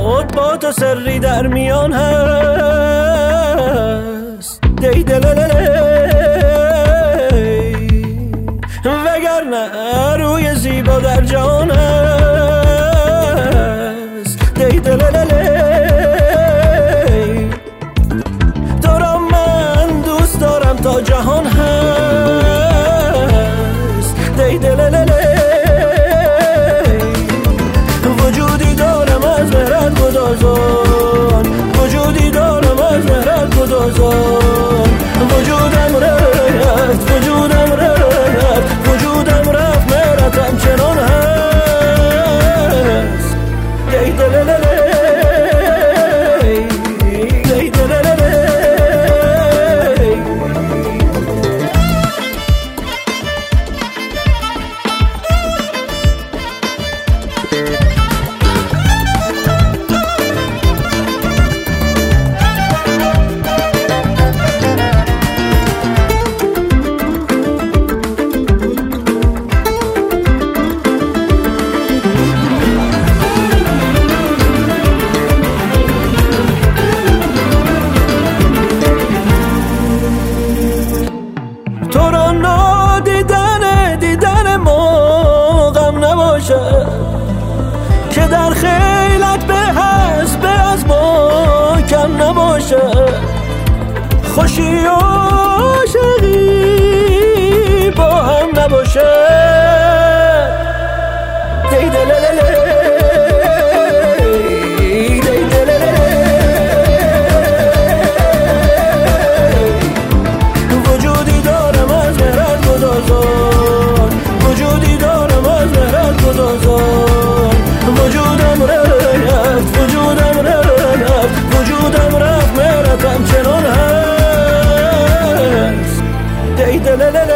شد با تو سری در میان هست دی وگرنه روی زیبا در جهان هست دی تو را من دوست دارم تا جهان هست دی وجودی دارم از مهرت گدازان وجودی دارم از مهرت گدازان وجودم رفت وجودم رفت وجودم رفت مهرتم چنان هست دی تو را دیدن ما غم نباشه که در خیلت به از ما کم نباشه خوشی و عاشقی با هم نباشه وجودی دارم از مهرت گدازان وجودم رفت وجودم رفت وجودم رفت مهرتم چنان هست دی